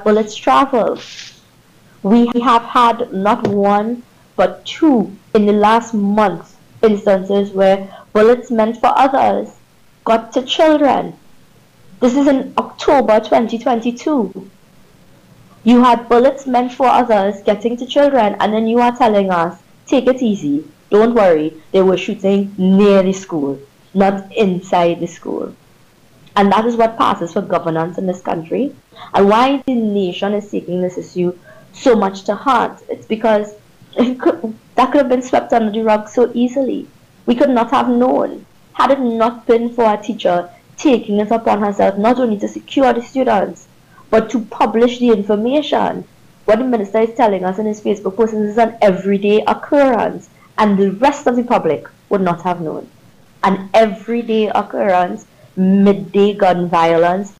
bullets travel. We have had not one but two in the last month instances where bullets meant for others got to children. This is in October 2022. You had bullets meant for others getting to children, and then you are telling us, take it easy, don't worry, they were shooting near the school, not inside the school. And that is what passes for governance in this country, and why the nation is taking this issue so much to heart. It's because that could have been swept under the rug so easily. We could not have known had it not been for a teacher taking it upon herself not only to secure the students, but to publish the information. What the minister is telling us in his Facebook post is an everyday occurrence, and the rest of the public would not have known. An everyday occurrence, midday gun violence,